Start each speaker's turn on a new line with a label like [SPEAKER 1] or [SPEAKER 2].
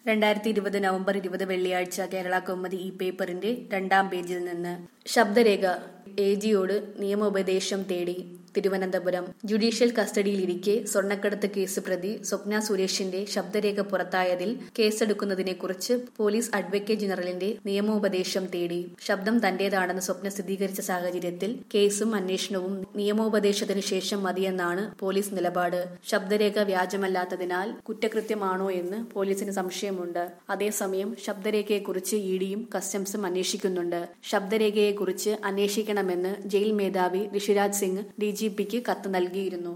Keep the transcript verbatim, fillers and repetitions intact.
[SPEAKER 1] രണ്ടായിരത്തി ഇരുപത് നവംബർ ഇരുപത് വെള്ളിയാഴ്ച കേരള കൗമുദി ഈ പേപ്പറിന്റെ രണ്ടാം പേജിൽ നിന്ന് ശബ്ദരേഖ എ ജിയോട് നിയമോപദേശം തേടി. തിരുവനന്തപുരം ജുഡീഷ്യൽ കസ്റ്റഡിയിലിരിക്കെ സ്വർണ്ണക്കടത്ത് കേസ് പ്രതി സ്വപ്ന സുരേഷിന്റെ ശബ്ദരേഖ പുറത്തായതിൽ കേസെടുക്കുന്നതിനെക്കുറിച്ച് പോലീസ് അഡ്വക്കേറ്റ് ജനറലിന്റെ നിയമോപദേശം തേടി. ശബ്ദം തന്റേതാണെന്ന് സ്വപ്ന സ്ഥിരീകരിച്ച സാഹചര്യത്തിൽ കേസും അന്വേഷണവും നിയമോപദേശത്തിനു ശേഷം മതിയെന്നാണ് പോലീസ് നിലപാട്. ശബ്ദരേഖ വ്യാജമല്ലാത്തതിനാൽ കുറ്റകൃത്യമാണോ എന്ന് പോലീസിന് സംശയമുണ്ട്. അതേസമയം ശബ്ദരേഖയെക്കുറിച്ച് ഇ ഡിയും കസ്റ്റംസും അന്വേഷിക്കുന്നുണ്ട്. ശബ്ദരേഖയെക്കുറിച്ച് അന്വേഷിക്കണമെന്ന് ജയിൽ മേധാവി ഋഷിരാജ് സിംഗ് ഡി ജി പിക്ക് കത്ത് നൽകിയിരുന്നു.